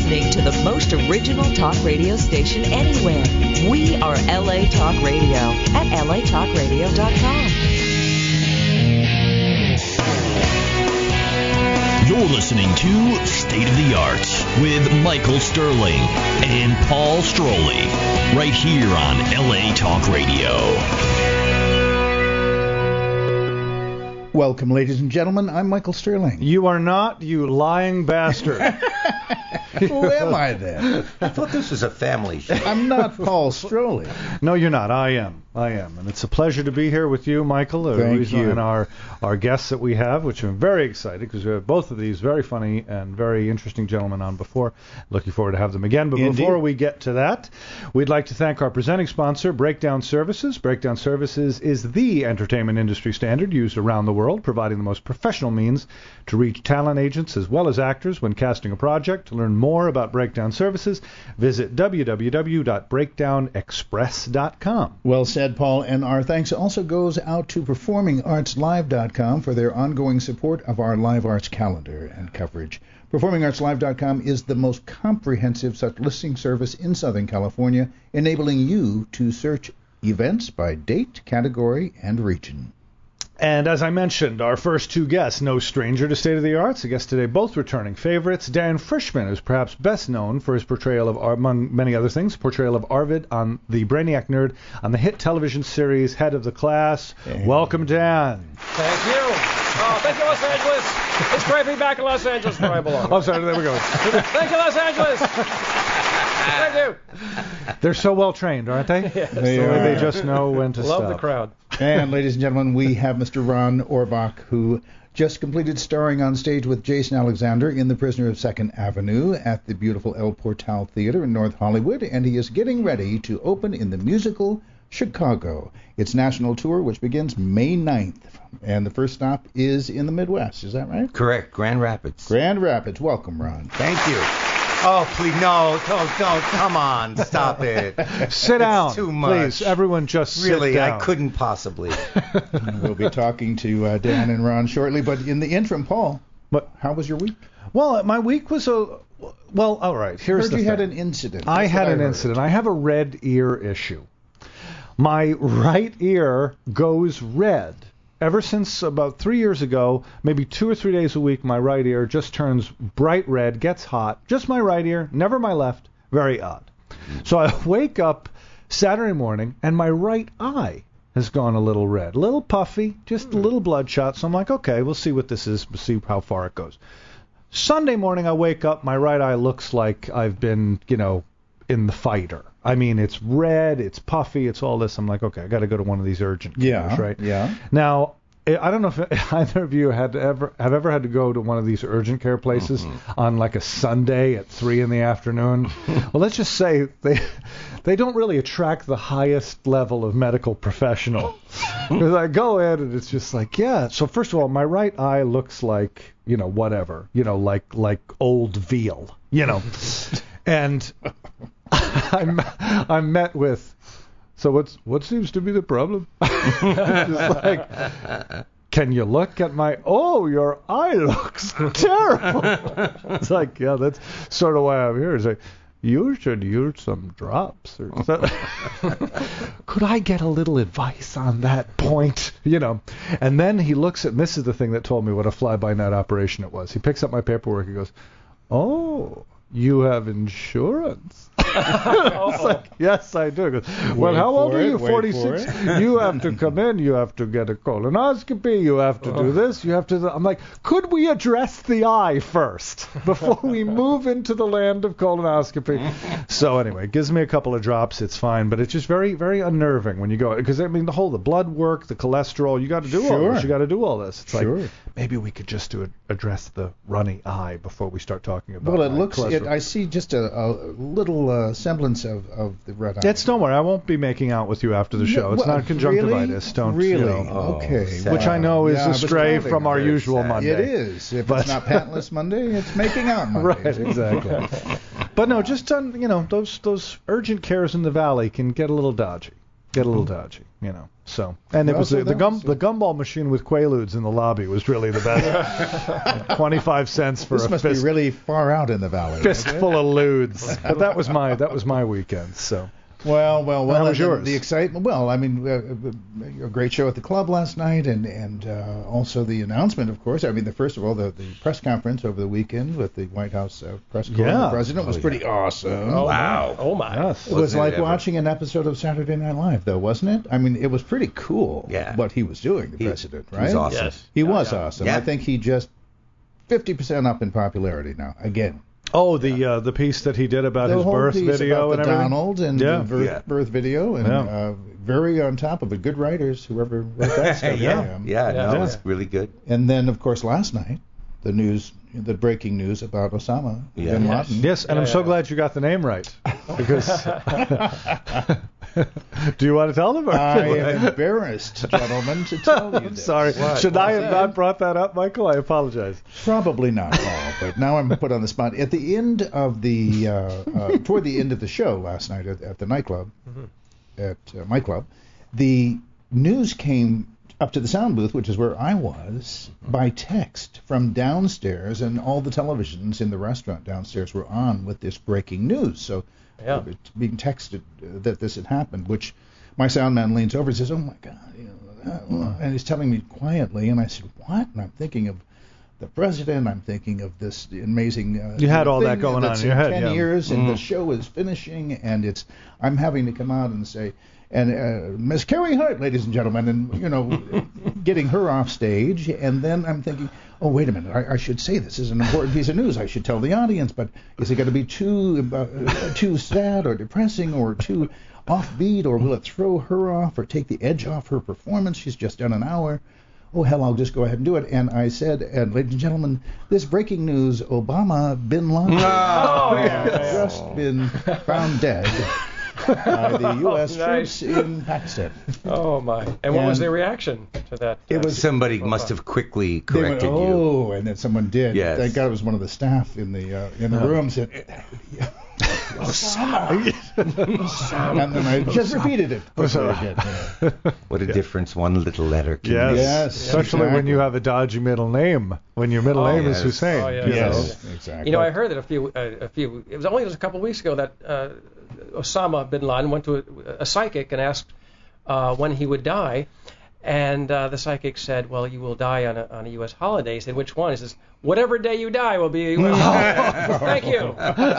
listening to the most original talk radio station anywhere. We are LA Talk Radio at latalkradio.com. You're listening to State of the Arts with Michael Sterling and Paul Stroley, right here on LA Talk Radio. Welcome, ladies and gentlemen. I'm Michael Sterling. You are not, you lying bastard. Who am I then? I thought this was a family show. I'm not Paul Stroley. No, you're not. I am. And it's a pleasure to be here with you, Michael. Thank you. And our guests that we have, which I'm very excited because we have both of these very funny and very interesting gentlemen on before. Looking forward to have them again. But Indeed. Before we get to that, we'd like to thank our presenting sponsor, Breakdown Services. Breakdown Services is the entertainment industry standard used around the world, providing the most professional means to reach talent agents as well as actors when casting a project. To learn more about Breakdown Services, visit www.breakdownexpress.com. Well said, Paul, and our thanks also goes out to PerformingArtsLive.com for their ongoing support of our live arts calendar and coverage. PerformingArtsLive.com is the most comprehensive such listing service in Southern California, enabling you to search events by date, category, and region. And as I mentioned, our first two guests, no stranger to State of the Arts. The guests today, both returning favorites. Darren Frischman is perhaps best known for his portrayal of, among many other things, portrayal of Arvid on the Brainiac Nerd on the hit television series Head of the Class. Welcome, Dan. Thank you. Oh, thank you, Los Angeles. It's great to be back in Los Angeles where I belong. Oh, sorry, there we go. Thank you, Los Angeles. Thank you. They're so well trained, aren't they? Yes. They just know when to stop. Love the crowd. And, ladies and gentlemen, we have Mr. Ron Orbach, who just completed starring on stage with Jason Alexander in The Prisoner of 2nd Avenue at the beautiful El Portal Theater in North Hollywood, and he is getting ready to open in the musical Chicago. Its national tour, which begins May 9th, and the first stop is in the Midwest. Is that right? Correct. Grand Rapids. Grand Rapids. Welcome, Ron. Thank you. Oh, please, no, don't, come on, stop it. Sit down, too much. Please, everyone just really, sit down. I couldn't possibly. We'll be talking to Dan and Ron shortly, but in the interim, Paul, how was your week? Well, my week was all right. Here's the thing. You had an incident. I had an incident. I have a red ear issue. My right ear goes red. Ever since about 3 years ago, maybe 2 or 3 days a week, my right ear just turns bright red, gets hot. Just my right ear, never my left. Very odd. So I wake up Saturday morning, and my right eye has gone a little red. A little puffy, just a little bloodshot. So I'm like, okay, we'll see what this is. We'll see how far it goes. Sunday morning, I wake up, my right eye looks like I've been, in the fighter. I mean, it's red, it's puffy, it's all this. I'm like, okay, I got to go to one of these urgent cares, right? Yeah. Now, I don't know if either of you have ever had to go to one of these urgent care places on like a Sunday at 3 in the afternoon. Well, let's just say they don't really attract the highest level of medical professional. Because I go in and it's just like, yeah. So first of all, my right eye looks like, whatever, like old veal, and I'm met with, so what seems to be the problem? Just like, can you look at your eye looks terrible. It's like, yeah, that's sort of why I'm here. It's like, you should use some drops or something. Could I get a little advice on that point? And then he looks at, and this is the thing that told me what a fly-by-night operation it was. He picks up my paperwork. He goes, oh, you have insurance. It's like, yes, I do. He goes, well, how old are you? 46. You have to come in. You have to get a colonoscopy. You have to do this. You have to. I'm like, could we address the eye first before we move into the land of colonoscopy? So anyway, it gives me a couple of drops. It's fine, but it's just very, very unnerving when you go, because the blood work, the cholesterol, you got to do all this. You got to do all this. It's like, maybe we could just address the runny eye before we start talking about. Well, it looks. I see just a little semblance of the red eye. Don't worry, I won't be making out with you after the show. It's not conjunctivitis. Don't really? Okay. Wow. Which I know is astray from our usual Monday. It is. If it's not Pantless Monday, it's making out Monday. Right, exactly. But no, just those urgent cares in the valley can get a little dodgy. So, and it Well, was so the that was- gumball machine with Quaaludes in the lobby was really the best. 25 cents for This a must fist, be really far out in the valley. fistful of ludes. But that was my weekend. So. Well. How was and yours? The excitement. Well, I mean, a great show at the club last night, and also the announcement, of course. I mean, first of all, the press conference over the weekend with the White House press corps and the president was pretty awesome. Wow. Oh my. Yes. It was Wasn't it like ever? watching an episode of Saturday Night Live, though, wasn't it? I mean, it was pretty cool what he was doing, the president, right? He was awesome. Yes. He was awesome. Yeah. I think he just 50% up in popularity now, again. Oh, the piece that he did about The his whole birth piece video about and the everything. Donald and Yeah. the birth video, and very on top of it. Good writers, whoever wrote that stuff. Yeah, no, Yeah. it's really good. And then, of course, last night, the breaking news about Osama bin Yeah. Laden. Yes, and I'm so yeah. glad you got the name right. Because do you want to tell them? Or? I am embarrassed, gentlemen, to tell you I'm this. sorry. Should I have What? not brought that up, Michael? I apologize. Probably not, Paul, but now I'm put on the spot. At the end of toward the end of the show last night at the nightclub, at my club, the news came up to the sound booth, which is where I was, by text from downstairs, and all the televisions in the restaurant downstairs were on with this breaking news. So Yeah. it's being texted that this had happened, which my sound man leans over and says, "Oh my God," and he's telling me quietly, and I said, "What?" And I'm thinking of the president. I'm thinking of this amazing. You had all that thing going on that's in your head, 10 yeah. years, and the show is finishing, and I'm having to come out and say, and Miss Carrie Hart, ladies and gentlemen, and getting her off stage, and then I'm thinking, oh wait a minute, I should say this is an important piece of news. I should tell the audience, but is it going to be too sad or depressing or too offbeat, or will it throw her off or take the edge off her performance? She's just done an hour. Oh, hell, I'll just go ahead and do it. And I said, and ladies and gentlemen, this breaking news, Osama bin Laden has just been found dead by the U.S. Nice. troops in Pakistan. Oh my. And what was And- their reaction to that? It was Somebody must have quickly They went, corrected you. oh, and then someone did. Yes. Thank God it was one of the staff in the room said, Osama. And then I just repeated it. quickly again, What a difference one little letter can Yes. make. Yes, Especially when exactly. you have a dodgy middle name. When your middle name is yes. Hussein. Oh, yeah. you know. Yes, exactly. You know, I heard that it was only a couple of weeks ago that Osama bin Laden went to a psychic and asked when he would die, and the psychic said, "Well, you will die on a U.S. holiday." He said, "Which one?" He says, "Whatever day you die will be a U.S. holiday." Thank you.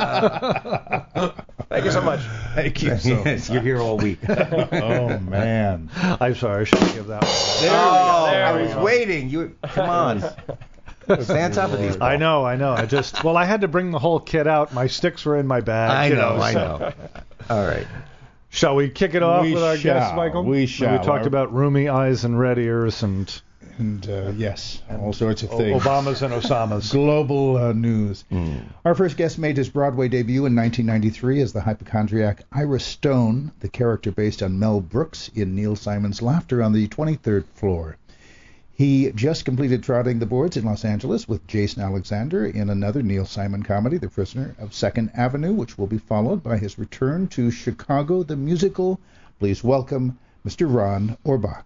Thank you so much. Thank you so Yes, you're here all week. Oh, man. I'm sorry, I shouldn't give that one. There I we was go. waiting. Come on. Stay on top of these. I know. I had to bring the whole kit out. My sticks were in my bag. I you know. so- All right. Shall we kick it off We with our guest, shall. Michael? We We shall. talked about roomy eyes and red ears and Yes, all sorts of things. Obamas and Osamas. Global news. Our first guest made his Broadway debut in 1993 as the hypochondriac Ira Stone, the character based on Mel Brooks in Neil Simon's Laughter on the 23rd Floor. He just completed trotting the boards in Los Angeles with Jason Alexander in another Neil Simon comedy, The Prisoner of Second Avenue, which will be followed by his return to Chicago the Musical. Please welcome Mr. Ron Orbach.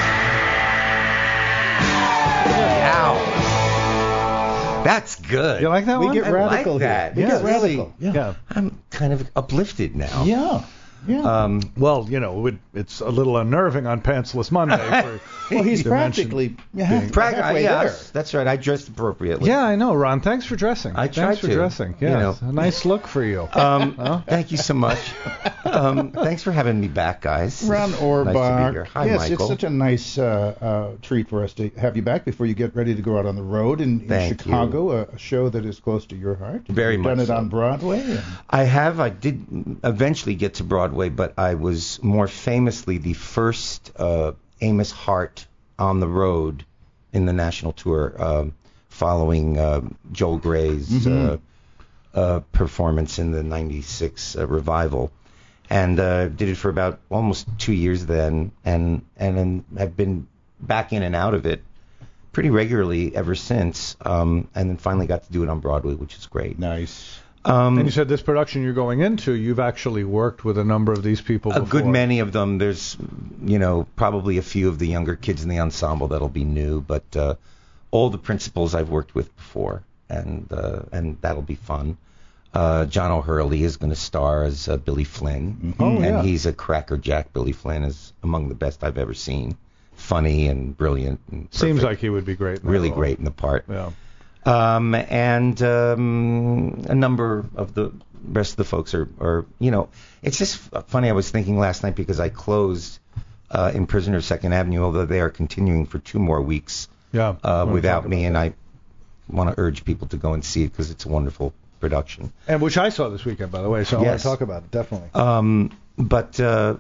Ow. That's good. You like that We one? get I radical like that. here. We Yeah, get really. radical. Yeah. Yeah. I'm kind of uplifted now. Yeah. Yeah. Well, it's a little unnerving on Pantsless Monday. Well, he's to practically halfway Yes, that's right. I dressed appropriately. Yeah, I know, Ron. Thanks for dressing. I tried Thanks for to. dressing. You Yeah, know. it's a nice look for you. Thank you so much. Thanks for having me back, guys. Ron Orbach. Nice to be here. Hi, yes, Michael. it's such a nice treat for us to have you back before you get ready to go out on the road in Thank Chicago, a show that is close to your heart. Very You've much done it so. on Broadway. And I did eventually get to Broadway, but I was more famously the first Amos Hart on the road in the national tour, following Joel Gray's performance in the '96 revival, and did it for about almost 2 years then, and then have been back in and out of it pretty regularly ever since, and then finally got to do it on Broadway, which is great. nice. And you said this production you're going into, you've actually worked with a number of these people before. A good many of them. There's, probably a few of the younger kids in the ensemble that'll be new, but all the principals I've worked with before, and that'll be fun. John O'Hurley is going to star as Billy Flynn, and he's a crackerjack. Billy Flynn is among the best I've ever seen. Funny and brilliant. And seems like he would be great. Really great in the part. Yeah. And a number of the rest of the folks are, it's just funny. I was thinking last night because I closed in Prisoner of Second Avenue, although they are continuing for 2 more weeks without me, and I want to urge people to go and see it because it's a wonderful production. And which I saw this weekend, by the way, so I want to talk about it, definitely. But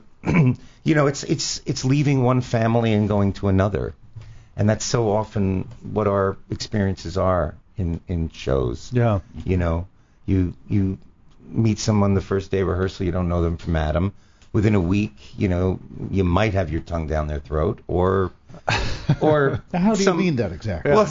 it's leaving one family and going to another. And that's so often what our experiences are in shows. Yeah. You meet someone the first day of rehearsal, you don't know them from Adam. Within a week, you might have your tongue down their throat, or how do you mean that exactly? Well,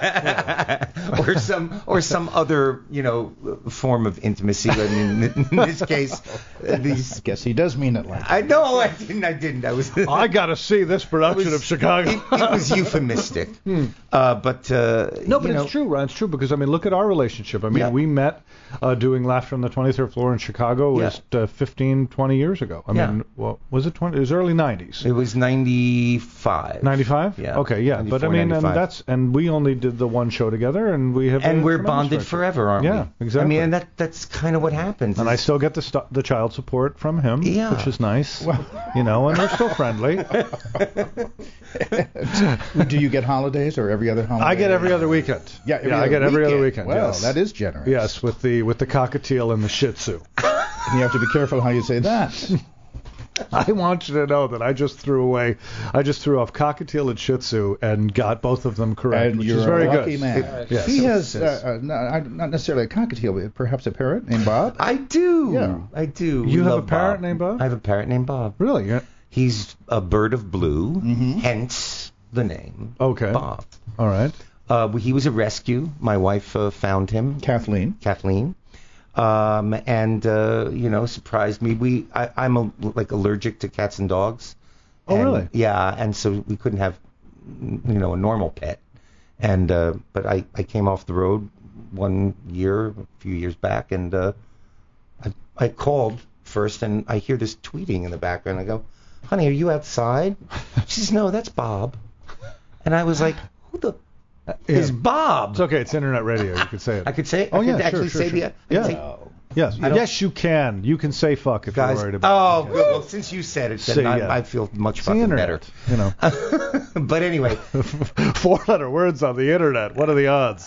or some other form of intimacy. I mean, in this case, I guess he does mean it like that. I know I didn't. I got to see this production of Chicago. It was euphemistic. But it's true, Ryan. It's true because look at our relationship. We met doing Laughter on the 23rd Floor in Chicago. It was 15, 20 years ago. Was it 20? It was early 90s. It was 95. 95? Yeah. Okay, yeah. But and we only did the one show together, and we have. And we're bonded forever, aren't we? Yeah, exactly. And that's kind of what happens. And I still get the child support from him, which is nice. Well. And we're still friendly. Do you get holidays or every other holiday? I get every other weekend. I get every other weekend. Well, yes. that is generous. Yes, with the cockatiel and the Shih Tzu. And you have to be careful how you say that. I want you to know that I just threw off cockatiel and Shih Tzu and got both of them correct, which is very lucky good. Man. Yes. He has not necessarily a cockatiel, but perhaps a parrot named Bob. I do. Yeah. I do. You have a parrot named Bob? I have a parrot named Bob. Really? Yeah. He's a bird of blue, hence the name. Okay. Bob. All right. He was a rescue. My wife found him. Kathleen. And surprised me. I'm allergic to cats and dogs. Oh, really? Yeah, and so we couldn't have, a normal pet. And but I came off the road one year, a few years back, and I called first, and I hear this tweeting in the background. I go, "Honey, are you outside?" She says, "No, that's Bob." And I was like, "Who the?" Is Bob. It's okay. It's internet radio. You can say it. I could say it? Oh, I yeah, could sure, actually sure, say sure. the... Yes. Yes, you can. You can say fuck if Guys, you're worried about it. good. Well, since you said it, then I feel much fucking better. But anyway. 4-letter words on the internet. What are the odds?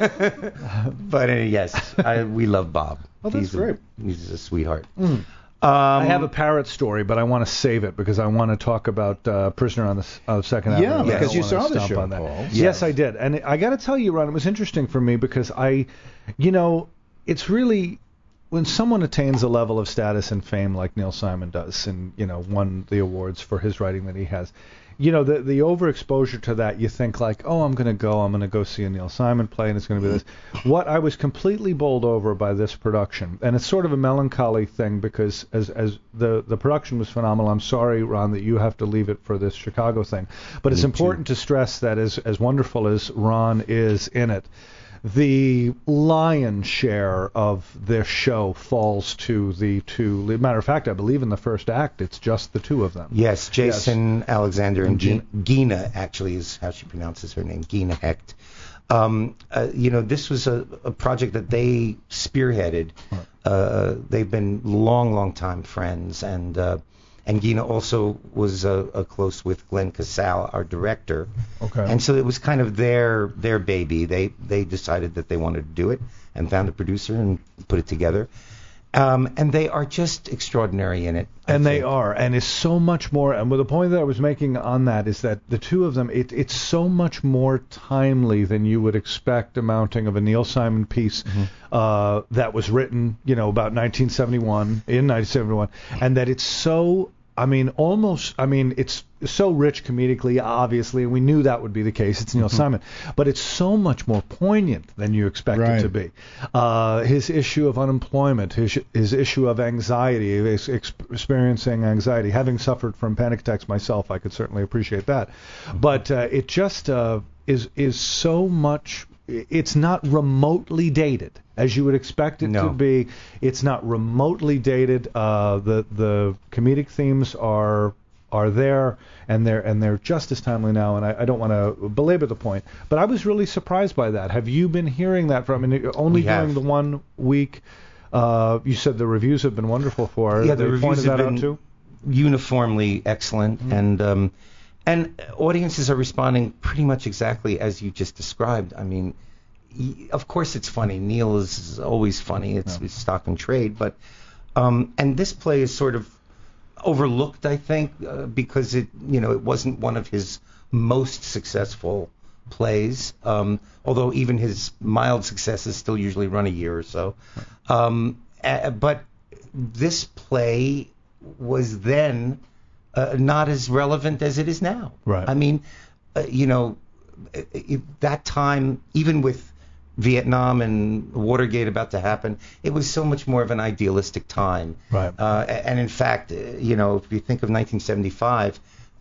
But yes, we love Bob. Oh, that's great. He's a sweetheart. I have a parrot story, but I want to save it because I want to talk about Prisoner on the Second Avenue. Yeah, because you saw the show, Paul. Yes, I did. And I got to tell you, Ron, it was interesting for me because it's really... When someone attains a level of status and fame like Neil Simon does, and won the awards for his writing that he has, the overexposure to that, you think like, oh, I'm going to go see a Neil Simon play, and it's going to be this. What I was completely bowled over by this production, and it's sort of a melancholy thing because as the production was phenomenal. I'm sorry, Ron, that you have to leave it for this Chicago thing, but it's important to stress that as wonderful as Ron is in it, the lion's share of this show falls to the two. Matter of fact, I believe in the first act, it's just the two of them. Yes, Jason Alexander and Gina actually is how she pronounces her name, Gina Hecht. This was a project that they spearheaded. They've been long time friends, and Gina also was close with Glenn Casal, our director. Okay. And so it was kind of their baby. They decided that they wanted to do it and found a producer and put it together. And they are just extraordinary in it. And they are. And it's so much more. And the point that I was making on that is that the two of them, it's so much more timely than you would expect amounting of a Neil Simon piece that was written, about 1971, and that it's so it's so rich comedically, obviously, and we knew that would be the case. It's Neil Simon, but it's so much more poignant than you expect it to be. His issue of unemployment, his issue of anxiety, experiencing anxiety, having suffered from panic attacks myself, I could certainly appreciate that. But it just is so much. It's not remotely dated as you would expect it to be. It's not remotely dated. The comedic themes are there, and they're just as timely now. And I don't want to belabor the point, but I was really surprised by that. Have you been hearing that from? Only during the 1 week. You said the reviews have been wonderful for it. Yeah, the reviews have been uniformly excellent, and audiences are responding pretty much exactly as you just described. I mean, of course it's funny. Neil is always funny. It's stock and trade. But and this play is sort of overlooked, I think, because it wasn't one of his most successful plays. Although even his mild successes still usually run a year or so. But this play was then not as relevant as it is now. Right. I mean, that time, even with Vietnam and Watergate about to happen, it was so much more of an idealistic time. Right. And in fact, if you think of 1975,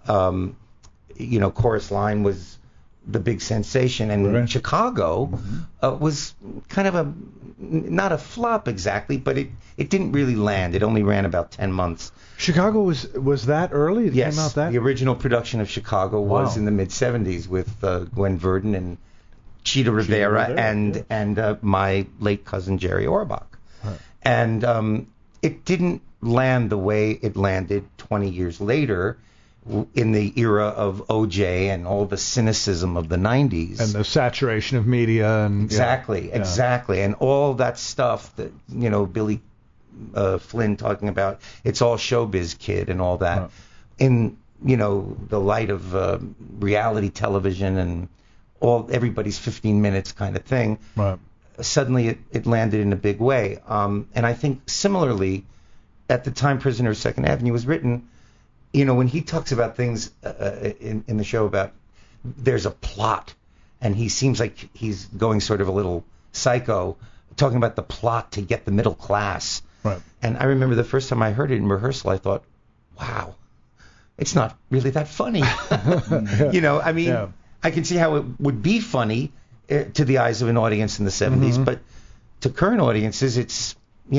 Chorus Line was the big sensation, and Chicago was kind of not a flop exactly, but it didn't really land. It only ran about 10 months. Chicago was that early? It came out that? The original production of Chicago was in the mid-'70s with Gwen Verdon and Cheetah Rivera and my late cousin Jerry Orbach. Right. And it didn't land the way it landed 20 years later, in the era of O.J. and all the cynicism of the 90s. And the saturation of media. And exactly. And all that stuff that, Billy Flynn talking about, it's all showbiz, kid, and all that. Right. In, the light of reality television and everybody's 15 minutes kind of thing, right. Suddenly it landed in a big way. And I think similarly, at the time Prisoner of Second Avenue was written, when he talks about things in the show about there's a plot, and he seems like he's going sort of a little psycho, talking about the plot to get the middle class. Right. And I remember the first time I heard it in rehearsal, I thought, wow, it's not really that funny. I mean, I can see how it would be funny to the eyes of an audience in the 70s, but to current audiences, it's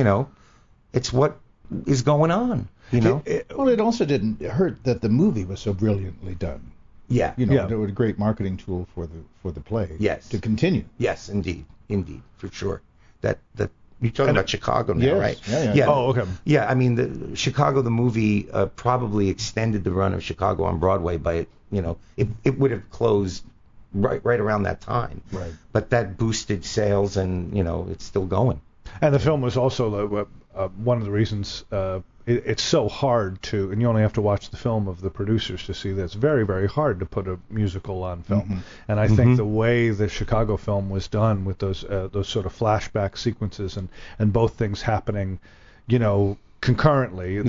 what is going on. It also didn't hurt that the movie was so brilliantly done. Yeah. It was a great marketing tool for the play. Yes. To continue. Yes, indeed, for sure. That you're talking about Chicago now, right? Yeah. Oh, okay. Yeah, I mean, the Chicago, the movie, probably extended the run of Chicago on Broadway by it would have closed right around that time. Right. But that boosted sales, and it's still going. And the film was also one of the reasons. It's so hard to, and you only have to watch the film of the producers to see that it's very, very hard to put a musical on film. And I think the way the Chicago film was done with those sort of flashback sequences and both things happening, concurrently,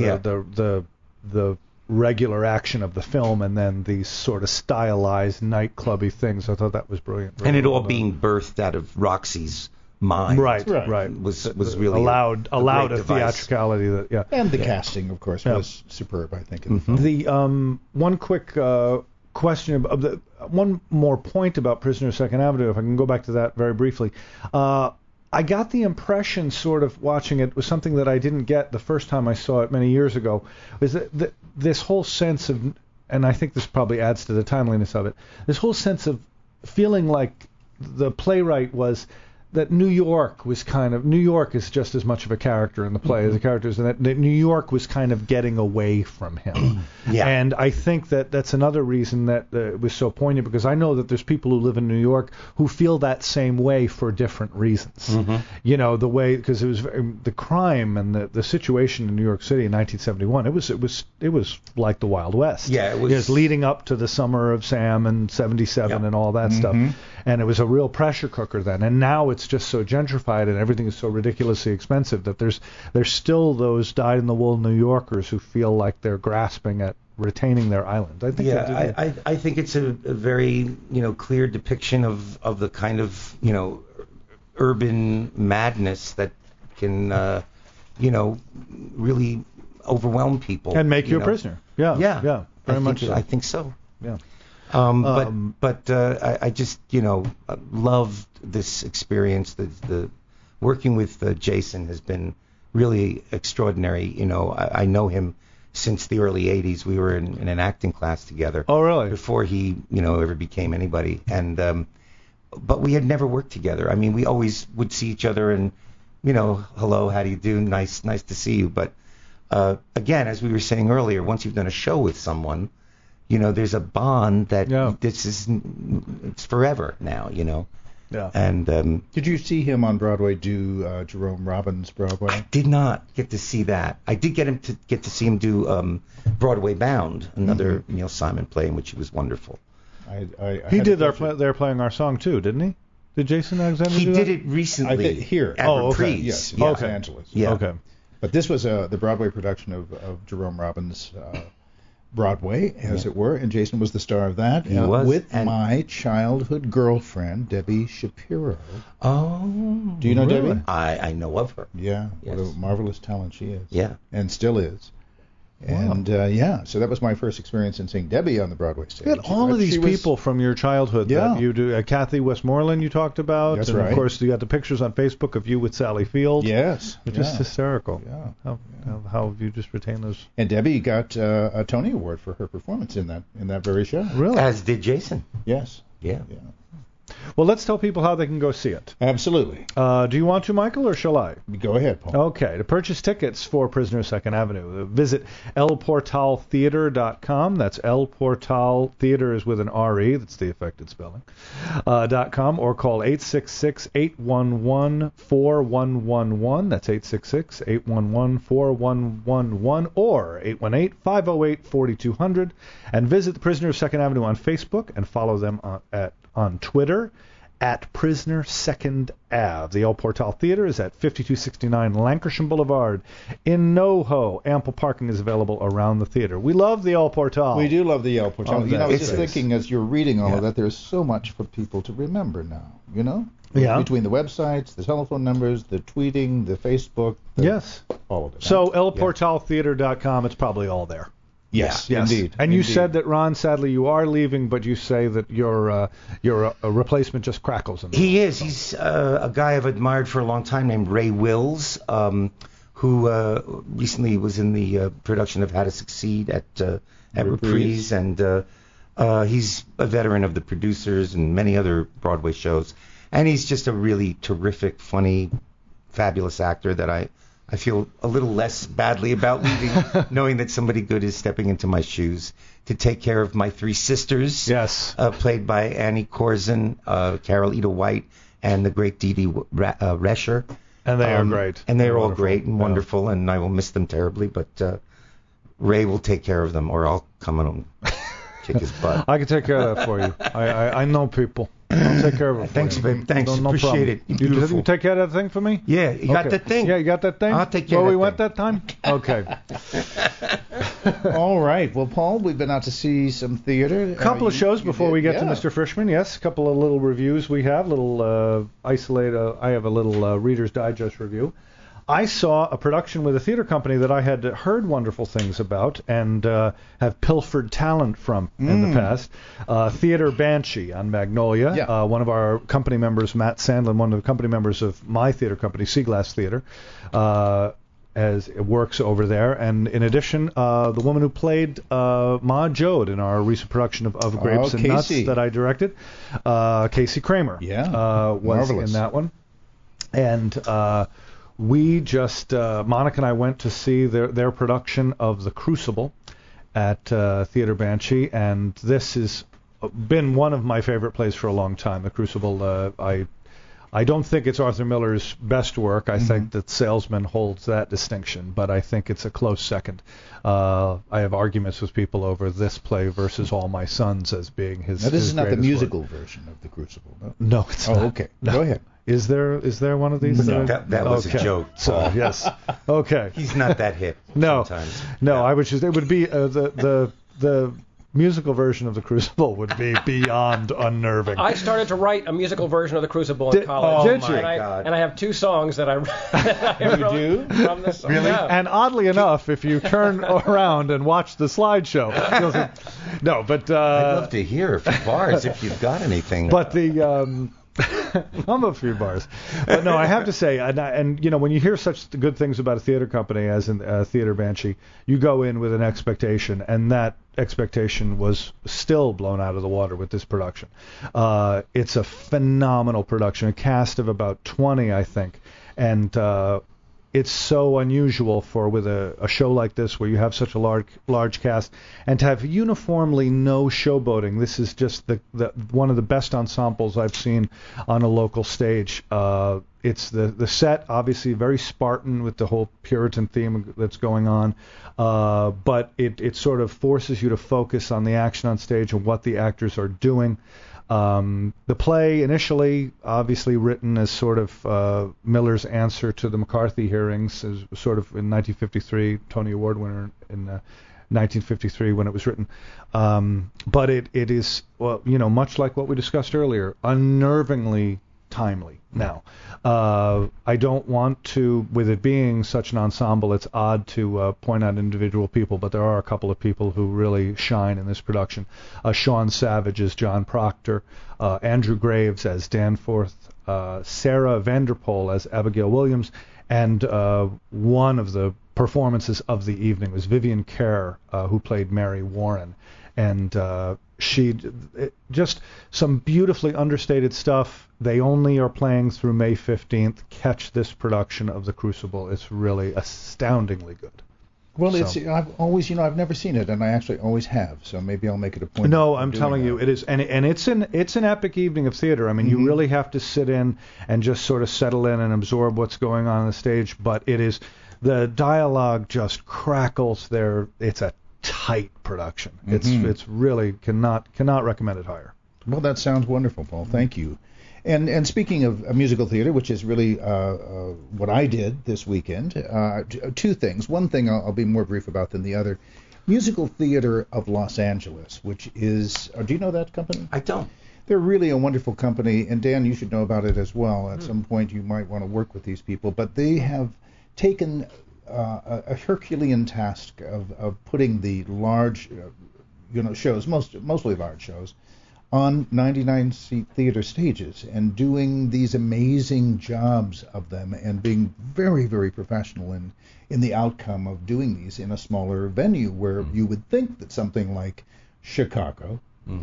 the regular action of the film and then these sort of stylized nightclubby things, I thought that was brilliant. And it all being birthed out of Roxy's mind. Right. Was really allowed a device. theatricality that and the casting, of course, was superb, I think. The one quick question of one more point about Prisoner of Second Avenue, if I can go back to that very briefly. I got the impression, sort of watching it, was something that I didn't get the first time I saw it many years ago, was that this whole sense of, and I think this probably adds to the timeliness of it, this whole sense of feeling like the playwright was that New York is just as much of a character in the play as the characters, and that New York was kind of getting away from him. And I think that's another reason that it was so poignant, because I know that there's people who live in New York who feel that same way for different reasons. The way, because it was the crime and the situation in New York City in 1971. It was like the Wild West. Yeah, it was leading up to the Summer of Sam and '77 and all that stuff. and it was a real pressure cooker then. And now it's just so gentrified and everything is so ridiculously expensive that there's still those dyed-in-the-wool New Yorkers who feel like they're grasping at retaining their island. I think I think it's a very clear depiction of the kind of urban madness that can really overwhelm people and make you a prisoner. Yeah, very much so. I think so. Yeah. But I just loved this experience. The working with Jason has been really extraordinary. I know him since the early '80s. We were in an acting class together. Oh, really? Before he ever became anybody. And but we had never worked together. I mean, we always would see each other and hello, how do you do? Nice to see you. But again, as we were saying earlier, once you've done a show with someone, there's a bond that it's forever now, Yeah. And did you see him on Broadway do Jerome Robbins' Broadway? I did not get to see that. I did get to see him do Broadway Bound, another Neil Simon play in which he was wonderful. He did they're playing our song too, didn't he? Did Jason Alexander do that? He did it recently. I think here. At Reprise. Yes, Yeah. Los Angeles. Yeah. Okay. But this was the Broadway production of Jerome Robbins' Broadway, as it were, and Jason was the star of that. He was. With my childhood girlfriend, Debbie Shapiro. Oh. Do you know really? Debbie? I know of her. Yeah. Yes. What a marvelous talent she is. Yeah. And still is. And so that was my first experience in seeing Debbie on the Broadway stage. Look at all of these people from your childhood that you do. Kathy Westmoreland you talked about. That's and right. Of course, you got the pictures on Facebook of you with Sally Field. Yes. It's just hysterical. Yeah. How have you just retained those? And Debbie got a Tony Award for her performance in that very show. Really? As did Jason. Yes. Yeah. Well, let's tell people how they can go see it. Absolutely. Do you want to, Michael, or shall I? Go ahead, Paul. Okay. To purchase tickets for Prisoner of Second Avenue, visit elportaltheater.com. That's El Theater is with an R-E. That's the affected spelling. .com, or call 866-811-4111. That's 866-811-4111, or 818-508-4200. And visit the Prisoner of Second Avenue on Facebook and follow them on Twitter at Prisoner Second Ave. The El Portal Theater is at 5269 Lancashire Boulevard in NoHo. Ample parking is available around the theater. We love the El Portal. We do love the El Portal. Oh, I was just it's- thinking as you're reading all of that, there's so much for people to remember now, Yeah. Between the websites, the telephone numbers, the tweeting, the Facebook. Yes. All of it. So elportaltheater.com, it's probably all there. Yes, Yes. indeed. And you indeed. said that, Ron, sadly you are leaving, but you say that your replacement just crackles in the He is. He's a guy I've admired for a long time named Ray Wills, who recently was in the production of How to Succeed at Reprise, and he's a veteran of the producers and many other Broadway shows. And he's just a really terrific, funny, fabulous actor that I feel a little less badly about leaving, knowing that somebody good is stepping into my shoes to take care of my three sisters. Yes. Played by Annie Corzin, Carol Eda White, and the great Dee Dee Rescher. And they are great. And they're all wonderful. great and wonderful, and I will miss them terribly, but Ray will take care of them, or I'll come and kick his butt. I can take care of that for you. I know people. I'll take care of it for Thanks, you. babe. Thanks. No Appreciate problem. it. You Beautiful. take care of that thing for me? Yeah, you got Okay. that thing? Yeah, you got that thing? I'll take care Where of we that went thing. that time? Okay. All right. Well, Paul, we've been out to see some theater. A couple of shows before we get to yeah. Mr. Frischman. Yes, a couple of little reviews we have. Little isolated. I have a little Reader's Digest review. I saw a production with a theater company that I had heard wonderful things about and have pilfered talent from in the past. Theater Banshee on Magnolia. Yeah. One of our company members, Matt Sandlin, one of the company members of my theater company, Seaglass Theater, as it works over there. And in addition, the woman who played Ma Jode in our recent production of Grapes and Nuts Casey. that I directed, Casey Kramer, was Marvelous. in that one. And we just, Monica and I went to see their production of The Crucible at Theater Banshee, and this has been one of my favorite plays for a long time. The Crucible, I don't think it's Arthur Miller's best work. I think that Salesman holds that distinction, but I think it's a close second. I have arguments with people over this play versus All My Sons as being his. Now, this his is not the greatest musical work. version of The Crucible, no? No, it's not. Okay. No. Go ahead. Is there one of these? No. That was a joke, So Paul. yes. Okay. He's not that hip. No. Sometimes. No, I was just. It would be the musical version of The Crucible would be beyond unnerving. I started to write a musical version of The Crucible in Did- college. did you? And I, God. and I have 2 songs that I wrote do? from this. Really? Yeah. And oddly enough, if you turn around and watch the slideshow, you'll see, no, but I'd love to hear a few bars if you've got anything. but the I'm a few bars, but no, I have to say, and you know, when you hear such good things about a theater company as in Theater Banshee, you go in with an expectation, and that expectation was still blown out of the water with this production. It's a phenomenal production, a cast of about 20, I think, and it's so unusual for with a show like this where you have such a large cast and to have uniformly no showboating. This is just the one of the best ensembles I've seen on a local stage. It's the set, obviously very Spartan with the whole Puritan theme that's going on, but it sort of forces you to focus on the action on stage and what the actors are doing. The play initially obviously written as sort of Miller's answer to the McCarthy hearings, as sort of in 1953, Tony Award winner in 1953 when it was written. But it is, well, you know, much like what we discussed earlier, unnervingly timely. Now, I don't want to, with it being such an ensemble, it's odd to point out individual people, but there are a couple of people who really shine in this production. Sean Savage as John Proctor, Andrew Graves as Danforth, Sarah Vanderpool as Abigail Williams, and one of the performances of the evening was Vivian Kerr, who played Mary Warren. And just some beautifully understated stuff. They only are playing through May 15th. Catch this production of The Crucible. It's really astoundingly good. Well, So- I've never seen it, and I actually always have. So maybe I'll make it a point. No, of I'm doing telling that. you, it is, and it's an epic evening of theater. I mean, you really have to sit in and just sort of settle in and absorb what's going on the stage. But it is, the dialogue just crackles there. It's a tight production. It's really cannot recommend it higher. Well, that sounds wonderful, Paul. Thank you. And speaking of musical theater, which is really what I did this weekend, 2 things. One thing I'll be more brief about than the other. Musical Theater of Los Angeles, which is, do you know that company? I don't. They're really a wonderful company, and Dan, you should know about it as well. At some point, you might want to work with these people. But they have taken a Herculean task of putting the large, shows, mostly large shows, on 99-seat theater stages and doing these amazing jobs of them and being very, very professional in the outcome of doing these in a smaller venue where you would think that something like Chicago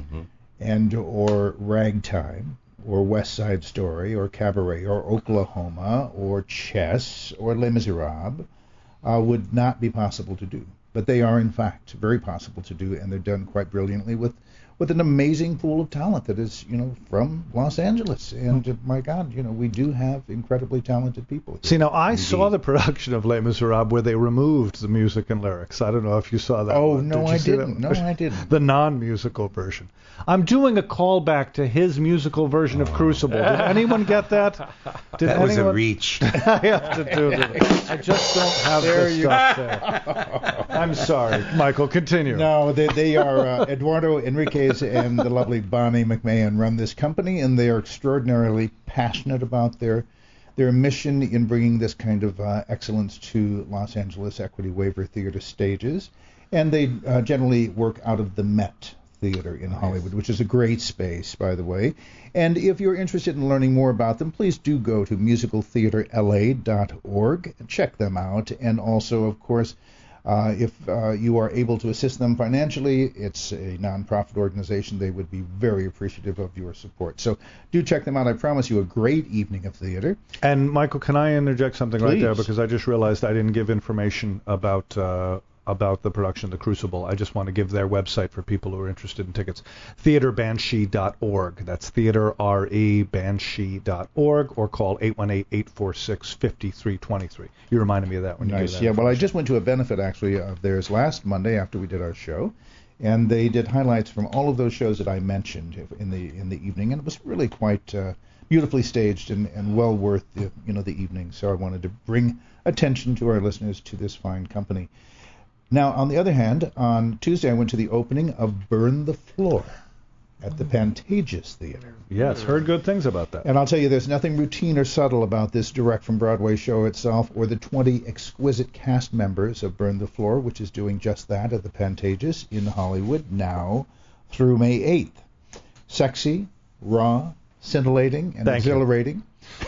or Ragtime or West Side Story or Cabaret or Oklahoma or Chess or Les Miserables would not be possible to do. But they are, in fact, very possible to do, and they're done quite brilliantly with an amazing pool of talent that is, from Los Angeles. And my God, we do have incredibly talented people here. See, now I saw the production of Les Miserables where they removed the music and lyrics. I don't know if you saw that. Oh, one. no, Did you I see that didn't. one? No, I didn't. The non-musical version. I'm doing a callback to his musical version of Crucible. Did anyone get that? That was a reach. I have to do this. I just don't have this stuff there. I'm sorry. Michael, continue. No, they are Eduardo Enriquez and the lovely Bonnie McMahon run this company, and they are extraordinarily passionate about their mission in bringing this kind of excellence to Los Angeles Equity Waiver Theater stages. And they generally work out of the Met Theater in Hollywood, which is a great space, by the way. And if you're interested in learning more about them, please do go to musicaltheaterla.org and check them out. And also, of course, if you are able to assist them financially, it's a nonprofit organization. They would be very appreciative of your support. So do check them out. I promise you a great evening of theater. And Michael, can I interject something right Please. there? Because I just realized I didn't give information about about the production of The Crucible, I just want to give their website for people who are interested in tickets. theaterbanshee.org. That's theaterbanshee.org, or call 818-846-5323. You reminded me of that when you Nice. gave that. Yeah, well, I just went to a benefit, actually, of theirs last Monday after we did our show, and they did highlights from all of those shows that I mentioned in the evening, and it was really quite beautifully staged and well worth the evening. So I wanted to bring attention to our listeners to this fine company. Now, on the other hand, on Tuesday I went to the opening of Burn the Floor at the Pantages Theater. Yes, heard good things about that. And I'll tell you, there's nothing routine or subtle about this direct-from-Broadway show itself or the 20 exquisite cast members of Burn the Floor, which is doing just that at the Pantages in Hollywood now through May 8th. Sexy, raw, scintillating, and exhilarating.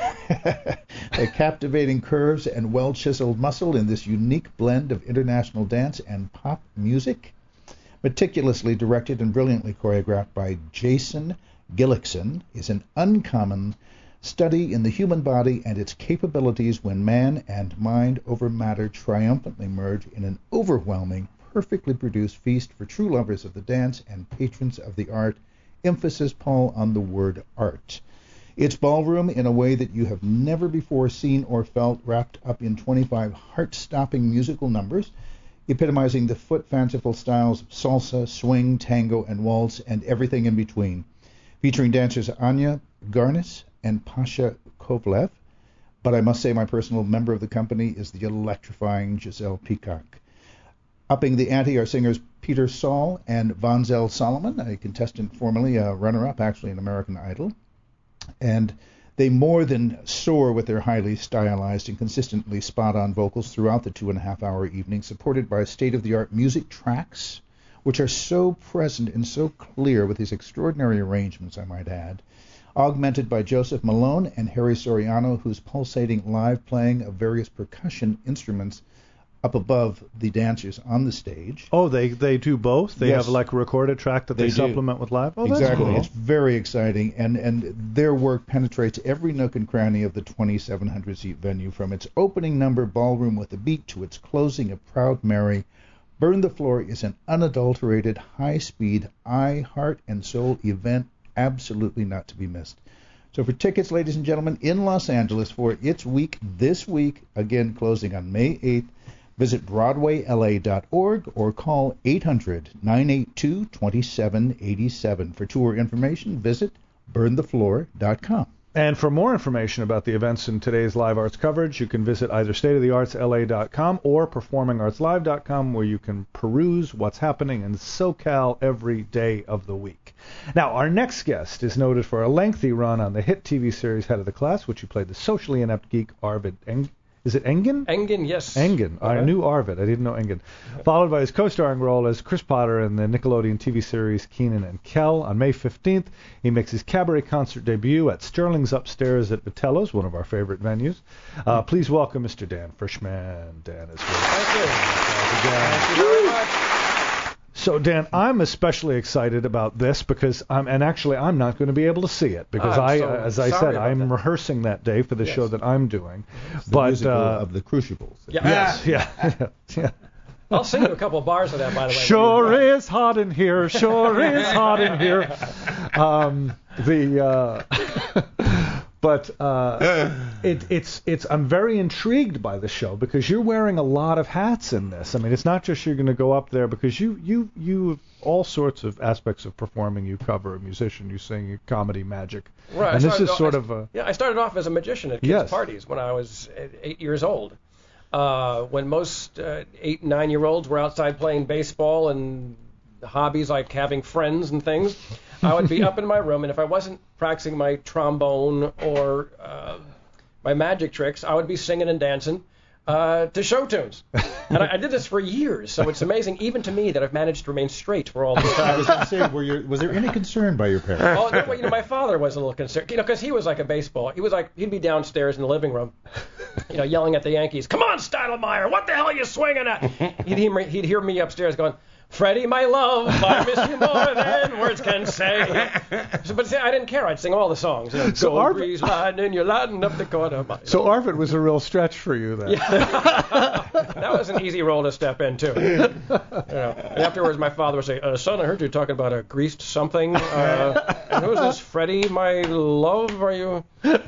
A captivating curves and well-chiseled muscle in this unique blend of international dance and pop music. Meticulously directed and brilliantly choreographed by Jason Gillickson, is an uncommon study in the human body and its capabilities when man and mind over matter triumphantly merge in an overwhelming, perfectly produced feast for true lovers of the dance and patrons of the art. Emphasis, Paul, on the word art. It's ballroom in a way that you have never before seen or felt, wrapped up in 25 heart-stopping musical numbers, epitomizing the foot-fanciful styles of salsa, swing, tango, and waltz, and everything in between. Featuring dancers Anya Garnis and Pasha Kovlev, but I must say my personal member of the company is the electrifying Giselle Peacock. Upping the ante are singers Peter Saul and Vonzel Solomon, a contestant formerly a runner-up actually in American Idol. And they more than soar with their highly stylized and consistently spot-on vocals throughout the 2.5-hour evening, supported by state-of-the-art music tracks, which are so present and so clear with these extraordinary arrangements, I might add, augmented by Joseph Malone and Harry Soriano, whose pulsating live playing of various percussion instruments up above the dancers on the stage. Oh, they do both? They Yes. have like a recorded track that they supplement with live? Oh, Exactly. that's cool. It's very exciting, and their work penetrates every nook and cranny of the 2,700-seat venue, from its opening number, Ballroom with a Beat, to its closing of Proud Mary. Burn the Floor is an unadulterated, high-speed, eye, heart, and soul event, absolutely not to be missed. So for tickets, ladies and gentlemen, in Los Angeles for its week this week, again closing on May 8th, visit BroadwayLA.org or call 800-982-2787. For tour information, visit burnthefloor.com. And for more information about the events in today's live arts coverage, you can visit either stateoftheartsla.com or performingartslive.com, where you can peruse what's happening in SoCal every day of the week. Now, our next guest is noted for a lengthy run on the hit TV series Head of the Class, which he played the socially inept geek Arvid Engen. Is it Engen? Engen, yes. Engen. I knew Arvid. I didn't know Engen. Followed by his co-starring role as Chris Potter in the Nickelodeon TV series Kenan and Kel. On May 15th, he makes his cabaret concert debut at Sterling's Upstairs at Vitello's, one of our favorite venues. Please welcome Mr. Dan Frischman. Dan is with us. Thank you. Thank you very much. So, Dan, I'm especially excited about this because I'm not going to be able to see it because as I said, I'm rehearsing that day for the show that I'm doing. The musical of the Crucibles. Yeah. Yeah. I'll sing you a couple of bars of that, by the way. Sure is hot in here. Sure is hot in here. But I'm very intrigued by the show because you're wearing a lot of hats in this. I mean, it's not just you're going to go up there because you all sorts of aspects of performing. You cover a musician, you sing, you comedy, magic. Right. And this is sort I of I started off as a magician at kids' parties when I was 8 years old. When most 8 and 9-year-olds were outside playing baseball and hobbies like having friends and things, I would be up in my room, and if I wasn't practicing my trombone or my magic tricks, I would be singing and dancing to show tunes. And I did this for years, so it's amazing even to me that I've managed to remain straight for all this time. I was going to say, was there any concern by your parents? Oh, no, my father was a little concerned, because he was like a baseball. He'd be downstairs in the living room, yelling at the Yankees, "Come on, Stottlemyre, what the hell are you swinging at?" He'd hear me upstairs going, Freddie, my love, I miss you more than words can say. But see, I didn't care. I'd sing all the songs. You know, So Gold breeze lightning, you're lighting up the corner. So Arvid was a real stretch for you then. That was an easy role to step into. And afterwards, my father would say, "Son, I heard you talking about a greased something. And who's this, Freddie, my love? Are you?"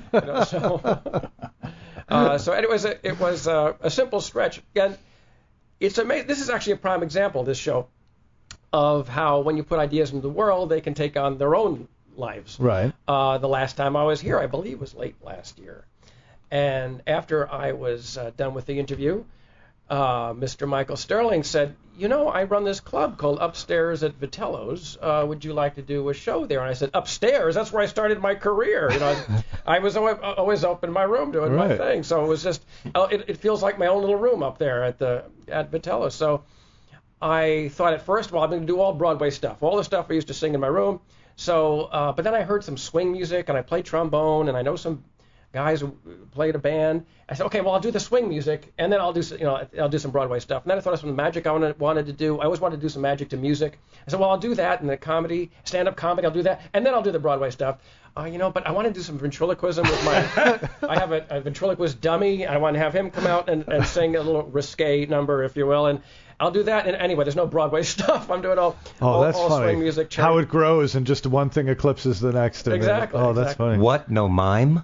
So anyways, it was a simple stretch. And it's amazing. This is actually a prime example, this show, of how when you put ideas into the world, they can take on their own lives. Right. The last time I was here, I believe, was late last year. And after I was done with the interview, Mr. Michael Sterling said, I run this club called Upstairs at Vitello's. Would you like to do a show there? And I said, upstairs? That's where I started my career. I was always up in my room doing my thing. So it was just, it feels like my own little room up there at Vitello's. So I thought at first, well, I'm going to do all Broadway stuff, all the stuff I used to sing in my room. So, but then I heard some swing music, and I play trombone, and I know some guys who played a band. I said, okay, well, I'll do the swing music, and then I'll do some Broadway stuff. And then I thought of some magic I wanted to do. I always wanted to do some magic to music. I said, well, I'll do that in the comedy, stand-up comedy. I'll do that, and then I'll do the Broadway stuff. But I want to do some ventriloquism with I have a ventriloquist dummy. I want to have him come out and sing a little risque number, if you will, and I'll do that. And anyway, there's no Broadway stuff. I'm doing all that's funny. Swing music. How it grows and just one thing eclipses the next. Exactly. That's funny. What? No mime?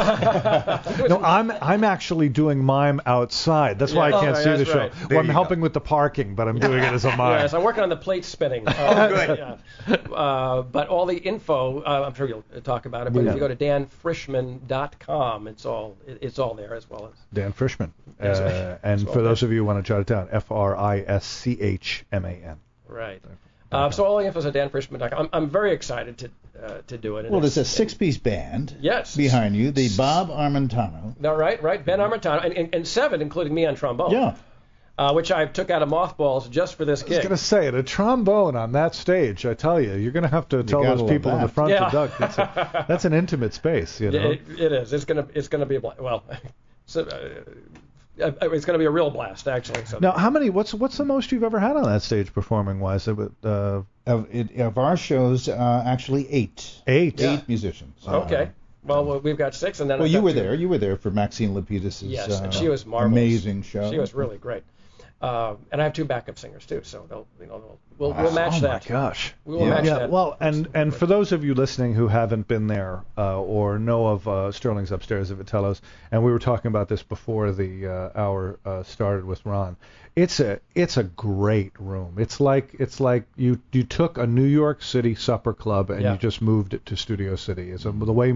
No, I'm actually doing mime outside. That's why I can't see the show. Right. Well, I'm helping with the parking, but I'm doing it as a mime. Yes, I'm working on the plate spinning. Good. Yeah. But all the info, I'm sure you'll talk about it. But if you go to danfrischman.com, it's all there as well as Dan Frischman. And for those of you who want to jot it down, Frischman. Right. So all the info is at danfrischman.com. I'm very excited to do it. Well, there's a six-piece band behind you, the Bob Armentano. No, right. Ben Armentano, and seven, including me on trombone. Yeah. Which I took out of mothballs just for this gig. I was going to say, a trombone on that stage, I tell you, you're going to have to tell those people in the front to duck. That's an intimate space, It is. It's going to be it's going to be a real blast, actually. So. Now, how many? What's the most you've ever had on that stage, performing-wise? Of our shows, actually 8. 8 musicians. Okay. Well, we've got 6, and then. Well, you were there. You were there for Maxine Lapidus'. Yes, and she was marvelous. Amazing show. She was really great. And I have 2 backup singers too, so we'll match that. Oh my gosh. We will match that. Well, and for those of you listening who haven't been there or know of Sterling's Upstairs at Vitello's, and we were talking about this before the hour started with Ron. It's a great room. It's like you took a New York City supper club and you just moved it to Studio City. It's the way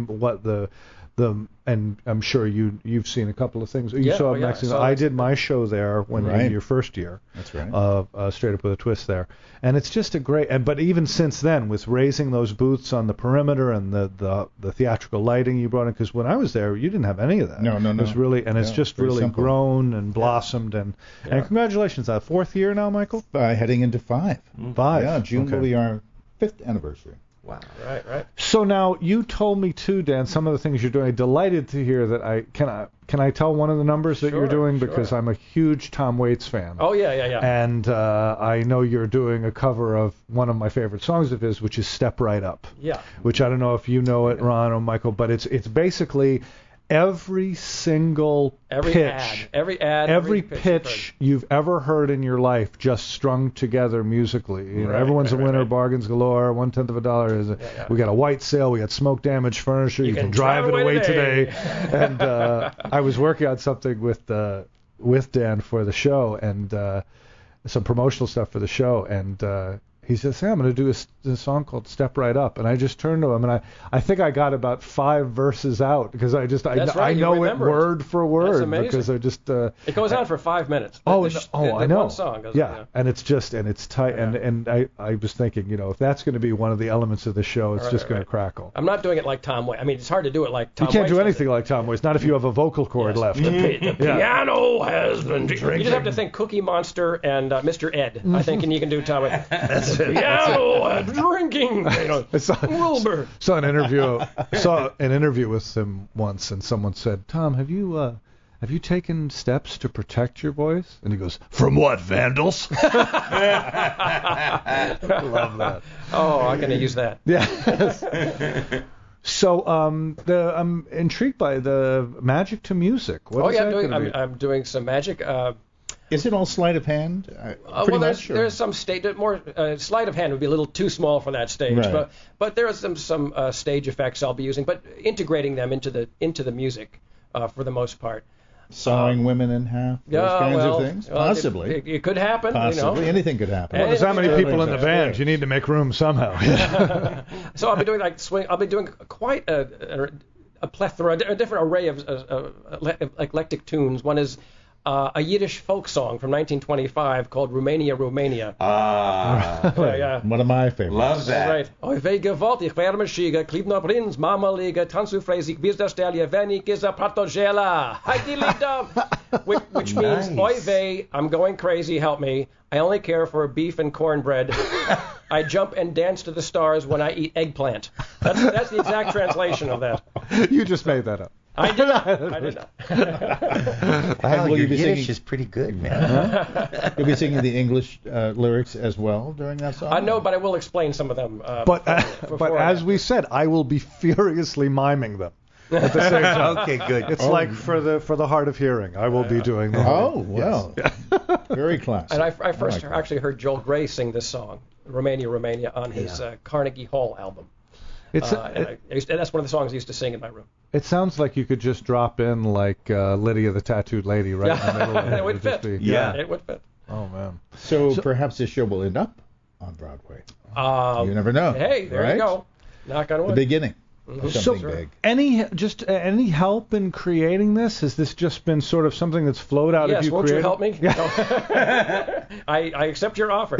and I'm sure you've seen a couple of things. You saw Maxine. I did my show there in your first year. That's right. Straight Up with a Twist there, and it's just a great. But even since then, with raising those booths on the perimeter and the theatrical lighting you brought in, because when I was there, you didn't have any of that. No. It was really, and it's just really simple. Grown and blossomed, and congratulations, that 4th year now, Michael. Heading into 5. 5. Yeah, June will be our 5th anniversary. Wow. Right. So now you told me too, Dan, some of the things you're doing. Delighted to hear that. Can I tell one of the numbers that you're doing, because I'm a huge Tom Waits fan. Oh yeah. And I know you're doing a cover of one of my favorite songs of his, which is "Step Right Up." Yeah. Which I don't know if you know it, Ron or Michael, but it's basically every single pitch, every pitch you've ever heard in your life, just strung together musically. Everyone's a winner, bargains galore, $0.1 we got a white sale, we got smoke damaged furniture, you can drive it away today. And I was working on something with Dan for the show, and some promotional stuff for the show, and he says, "Hey, I'm going to do a song called Step Right Up." And I just turned to him, and I think I got about 5 verses out, because I know it word for word, because I just it goes on for 5 minutes. I know. One song goes on, and it's tight, and I was thinking, if that's going to be one of the elements of the show, it's just going to crackle. I'm not doing it like Tom Waits. I mean, it's hard to do it like Tom Waits. You can't do anything like Tom Waits, not if you have a vocal cord left. The piano has been drinking. You just have to think Cookie Monster and Mr. Ed, I think, and you can do Tom Waits. Piano drinking. Wilbur. Saw an interview with him once, and someone said, "Tom, have you have you taken steps to protect your voice? And he goes, from what, vandals? I love that. Oh, I'm going to use that. Yes. So I'm intrigued by the magic to music. What is that gonna be? I'm doing some magic. Is it all sleight of hand? Pretty much. There's some sleight of hand would be a little too small for that stage, Right. but there are some stage effects I'll be using, but integrating them into the music for the most part. Sawing women in half, those kinds of things? Possibly. It could happen. Possibly. Anything could happen. Well, there's that many people in the Sterling's band. You need to make room somehow. So I'll be doing I'll be doing quite a plethora, a different array of eclectic tunes. One is a Yiddish folk song from 1925 called Romania, Romania. One of my favorites. Love that. Right. Oi, weh gewalt, ich wärme Schiege, Kliebner Prinz, Mama Liga, Tanzu Freisig, Wiesderstelia, Venik is a Pratogela, Heidi Lidam. Which means, Nice. oi vey, I'm going crazy, help me. I only care for beef and cornbread. I jump and dance to the stars when I eat eggplant. That's the exact translation of that. You just made that up. I did not. Wow, will your you be Yiddish singing- is pretty good, man. You'll be singing the English lyrics as well during that song? No, but I will explain some of them. But before as we said, I will be furiously miming them at the same time. Okay, good. It's like for the hard of hearing. I will be doing the Oh, well. Very classic. And I first like that. actually heard Joel Gray sing this song, Romania, Romania, on his Carnegie Hall album. It's And that's one of the songs I used to sing in my room. it sounds like you could just drop in like Lydia the Tattooed Lady right in the middle of it. It would just fit. be- Yeah. It would fit. Oh man. So perhaps this show will end up on Broadway. You never know. Hey, there right? you go. Knock on The wood. beginning of something So big. any help in creating this? Has this just been sort of something that's flowed out of Yes, you? won't you creating? help me? No. I accept your offer.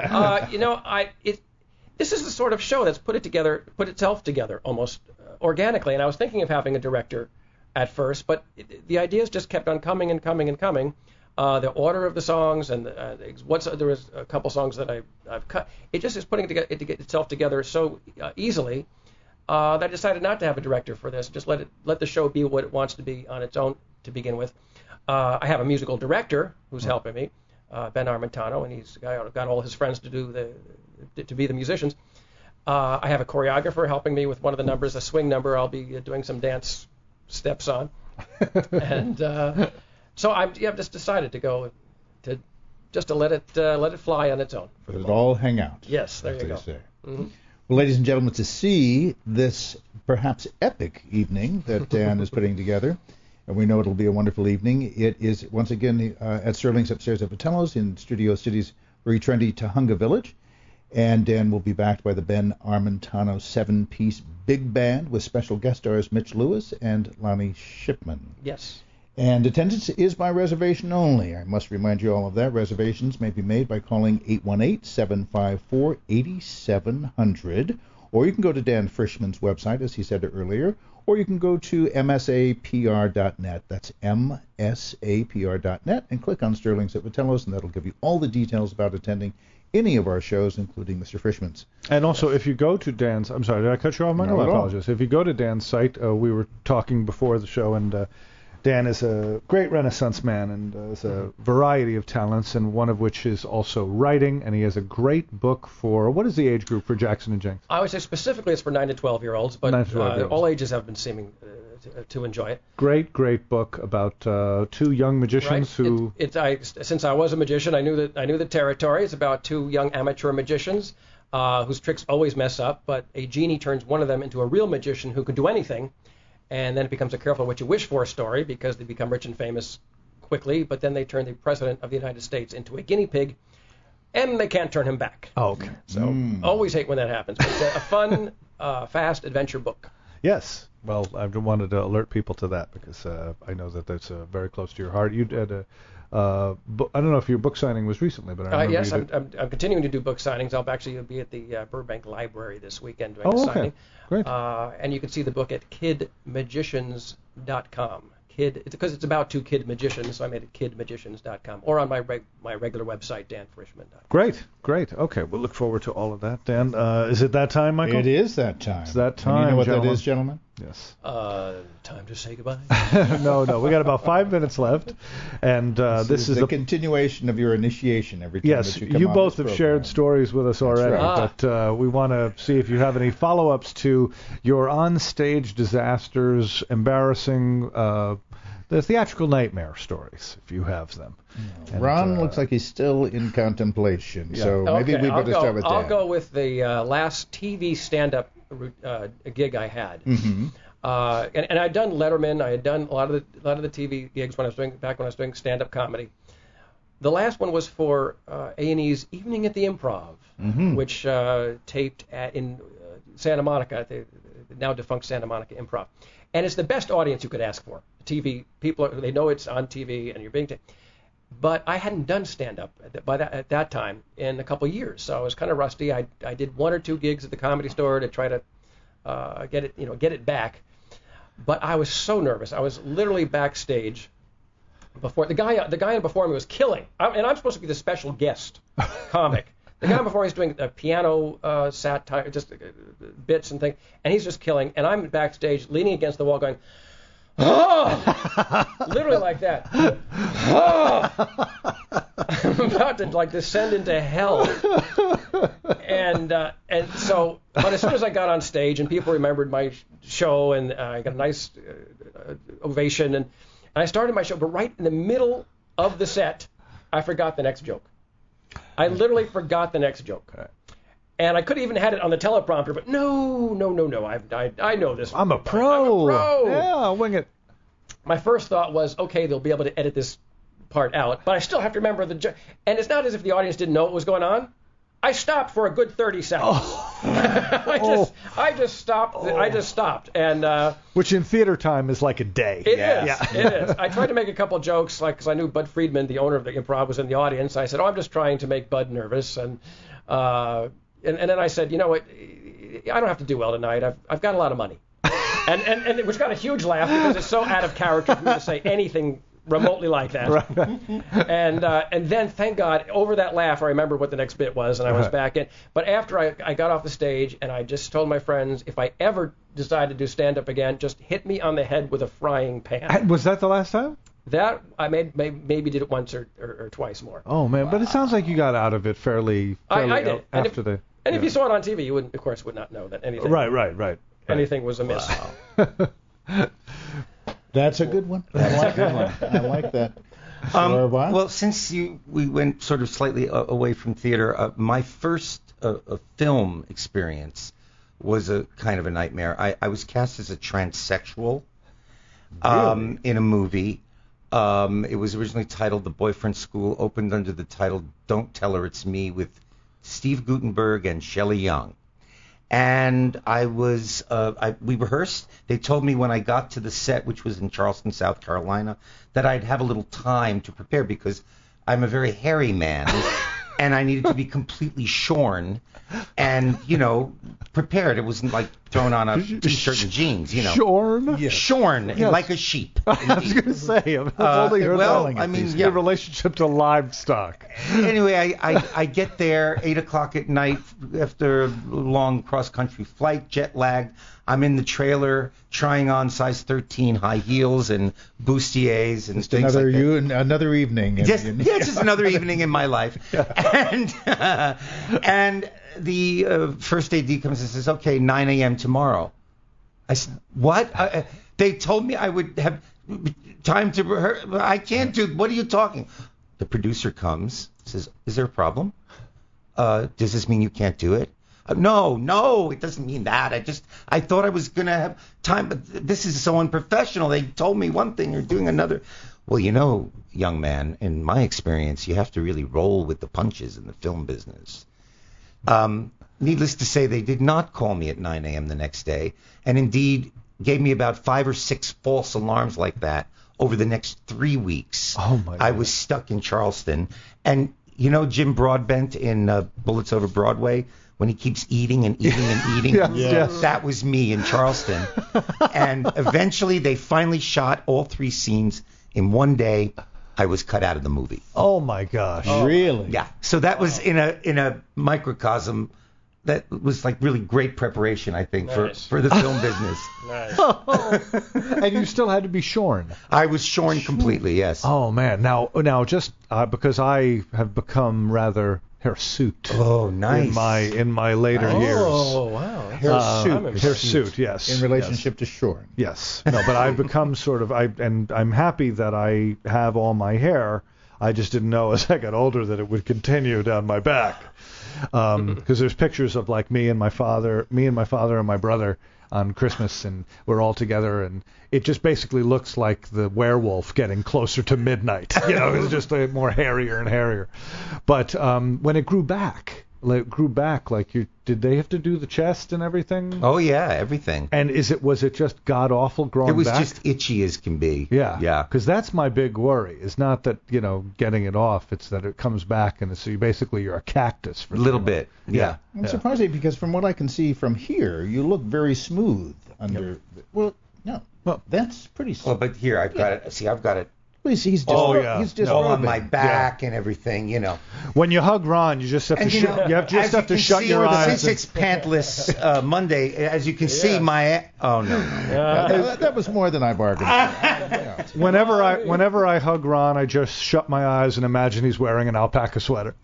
This is the sort of show that's put itself together almost organically. And I was thinking of having a director at first, but the ideas just kept on coming and coming and coming. The order of the songs and there was a couple songs that I've cut. It just is putting it to get itself together so easily that I decided not to have a director for this. Just let the show be what it wants to be on its own to begin with. I have a musical director who's helping me, Ben Armentano, and he's got all his friends to be the musicians. I have a choreographer helping me with one of the numbers, a swing number. I'll be doing some dance steps on, and so I've just decided to go to let it fly on its own. Let it all hang out. Yes, there as you they go. say. Mhm. Well, ladies and gentlemen, to see this perhaps epic evening that Dan is putting together, and we know it'll be a wonderful evening, it is once again at Sterling's upstairs at Vitello's in Studio City's very trendy Tahunga Village. And Dan will be backed by the Ben Armentano 7-piece big band with special guest stars Mitch Lewis and Lonnie Shipman. Yes. And attendance is by reservation only. I must remind you all of that. Reservations may be made by calling 818-754-8700, or you can go to Dan Frischman's website, as he said earlier, or you can go to msapr.net. That's msapr.net, and click on Sterling's at Vitello's, and that'll give you all the details about attending any of our shows, including Mr. Frischman's. And also, if you go to Dan's, I'm sorry, did I cut you off, Michael? Not I at all. apologize. If you go to Dan's site, we were talking before the show, and Dan is a great Renaissance man and has a variety of talents, and one of which is also writing, and he has a great book for, what is the age group for Jackson and Jenks? I would say specifically it's for 9 to 12-year-olds, but 9 to 12-year-olds. all ages have been seeming to enjoy it. Great book about two young magicians Right. who... Since I was a magician, I knew the territory. It's about two young amateur magicians whose tricks always mess up, but a genie turns one of them into a real magician who can do anything, and then it becomes a careful what you wish for story because they become rich and famous quickly, but then they turn the president of the United States into a guinea pig, and they can't turn him back. Oh, okay. So always hate when that happens. But it's a fun, fast adventure book. Yes. Well, I wanted to alert people to that because I know that that's very close to your heart. You had I don't know if your book signing was recently, but I remember Yes, you did. I'm continuing to do book signings. I'll actually be at the Burbank Library this weekend doing a Oh, okay. signing. Great. And you can see the book at kidmagicians.com. Because it's about two kid magicians, so I made it kidmagicians.com, or on my regular website, danfrischman.com. Great. Okay, we'll look forward to all of that, Dan. Is it that time, Michael? It is that time. It's that And you time, know what gentlemen. that is, gentlemen? Yes. Time to say goodbye. No, we got about 5 minutes left, and this is the continuation of your initiation every time yes, that you come you on both this have program. shared stories with us already, right. but we want to see if you have any follow-ups to your on-stage disasters, embarrassing, the theatrical nightmare stories, if you have them. And, Ron looks like he's still in contemplation, Yeah. so maybe we better start with Dan. I'll go with the last TV stand-up gig I had. Mm-hmm. And I'd done Letterman. I had done a lot of the TV gigs when I was doing stand-up comedy. The last one was for A&E's Evening at the Improv, which taped in Santa Monica, the now defunct Santa Monica Improv, and it's the best audience you could ask for. TV people, they know it's on TV, and you're being taped. But I hadn't done stand-up at that time in a couple of years, so I was kind of rusty. I did 1 or 2 gigs at the Comedy Store to try to get it back. But I was so nervous. I was literally backstage before the guy before me was killing, and I'm supposed to be the special guest comic. The guy before me is doing a piano satire, just bits and things, and he's just killing. And I'm backstage leaning against the wall, going, "Oh!" Literally like that. Oh! I'm about to descend into hell. And so, but as soon as I got on stage and people remembered my show and I got a nice ovation and I started my show, but right in the middle of the set, I forgot the next joke. I literally forgot the next joke. And I could have even had it on the teleprompter, but no. I know this. I'm a pro. Yeah, I'll wing it. My first thought was, okay, they'll be able to edit this part out, but I still have to remember the joke. And it's not as if the audience didn't know what was going on. I stopped for a good 30 seconds. I just stopped. And which in theater time is like a day. It is. I tried to make a couple jokes, because I knew Bud Friedman, the owner of the Improv, was in the audience. I said, I'm just trying to make Bud nervous. And then I said, you know what? I don't have to do well tonight. I've got a lot of money. And which got a huge laugh because it's so out of character for me to say anything remotely like that. Right. And then, thank God, over that laugh, I remembered what the next bit was, and I was back in. But after I got off the stage, and I just told my friends, if I ever decide to do stand-up again, just hit me on the head with a frying pan. Was that the last time? That I maybe did it once or twice more. Oh man, but it sounds like you got out of it fairly I did. after if you saw it on TV, you would not know that anything. Right. Anything was amiss. Wow. That's a good one. I like that. Well, since we went sort of slightly away from theater, my first film experience was a kind of a nightmare. I was cast as a transsexual in a movie. It was originally titled The Boyfriend School, opened under the title Don't Tell Her It's Me, with Steve Guttenberg and Shelley Young. And we rehearsed. They told me when I got to the set, which was in Charleston, South Carolina, that I'd have a little time to prepare because I'm a very hairy man and I needed to be completely shorn and, prepared. It wasn't like thrown on a t-shirt and jeans, Shorn? Yes. Shorn, Yes. like a sheep. I was going to say, I've only heard your relationship to livestock. Anyway, I get there 8 o'clock at night after a long cross-country flight, jet lagged. I'm in the trailer trying on size 13 high heels and bustiers and Just things like that. another evening. Just another evening in my life. And the first AD comes and says, okay, 9 a.m. tomorrow. I said, what? They told me I would have time to rehearse. I can't do. What are you talking? The producer comes, says, is there a problem? Does this mean you can't do it? No, it doesn't mean that. I thought I was going to have time, but this is so unprofessional. They told me one thing, you're doing another. Well, young man, in my experience, you have to really roll with the punches in the film business. Needless to say, they did not call me at 9 a.m. the next day, and indeed gave me about 5 or 6 false alarms like that over the next 3 weeks. Oh, my God. I was stuck in Charleston. And Jim Broadbent in Bullets Over Broadway, when he keeps eating and eating and eating. Yes. That was me in Charleston. And eventually they finally shot all 3 scenes in one day. I was cut out of the movie. Oh my gosh. Really? Yeah. So that was in a microcosm that was like really great preparation, I think, Nice. for the film business. Nice. And you still had to be shorn. I was shorn completely, yes. Oh man, now just because I have become rather hirsute Oh, nice. in my later years. Oh, wow. Hirsute. Hirsute, yes. In relationship to shorn. Yes. No, but I've become sort of and I'm happy that I have all my hair. I just didn't know as I got older that it would continue down my back. Because there's pictures of like me and my father and my brother on Christmas, and we're all together, and it just basically looks like the werewolf getting closer to midnight. It's just more hairier and hairier. But when it grew back, did they have to do the chest and everything? Oh, yeah, everything. And was it just god awful growing back? It was just itchy as can be. Yeah. Yeah. Because that's my big worry. It's not that, getting it off. It's that it comes back, and so you're a cactus for A little bit. Yeah. I'm surprised because from what I can see from here, you look very smooth under. Well, no. Well, that's pretty smooth. Well, but here I've got it. See, I've got it. He's just yeah. just on my back and everything, When you hug Ron, you just have to And, shut your eyes. Since it's pantless Monday, as you can see, my no. That was more than I bargained for. Whenever I hug Ron, I just shut my eyes and imagine he's wearing an alpaca sweater.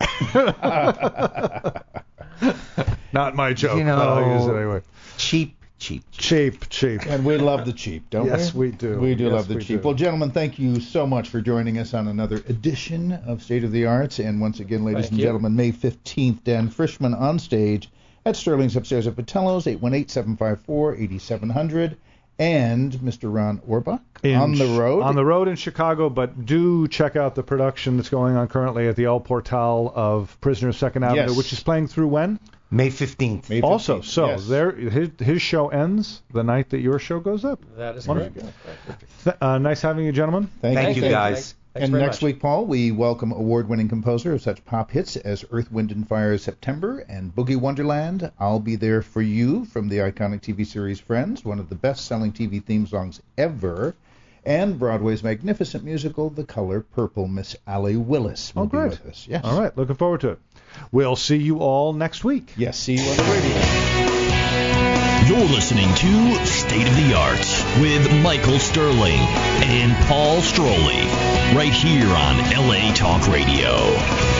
Not my joke, but I'll use it anyway. Cheap. And we love the cheap, don't we? Yes, we do. We do Yes, love the we cheap. do. Well, gentlemen, thank you so much for joining us on another edition of State of the Arts. And once again, ladies and gentlemen, May 15th, Dan Frischman on stage at Sterling's upstairs at Patello's, 818-754-8700. And Mr. Ron Orbach on the road. On the road in Chicago, but do check out the production that's going on currently at the El Portal of Prisoner of Second Avenue, Yes. which is playing through when? May 15th. May 15th, Also, so yes. his show ends the night that your show goes up. That is Wonderful. correct. Nice having you, gentlemen. Thank you, guys. Thanks And very next much. week, Paul, we welcome award-winning composer of such pop hits as Earth, Wind & Fire's September and Boogie Wonderland, I'll Be There For You from the iconic TV series Friends, one of the best-selling TV theme songs ever, and Broadway's magnificent musical, The Color Purple. Miss Allie Willis will be great. with us. Yes. All right, looking forward to it. We'll see you all next week. Yes, see you on the radio. You're listening to State of the Arts with Michael Sterling and Paul Stroley, right here on LA Talk Radio.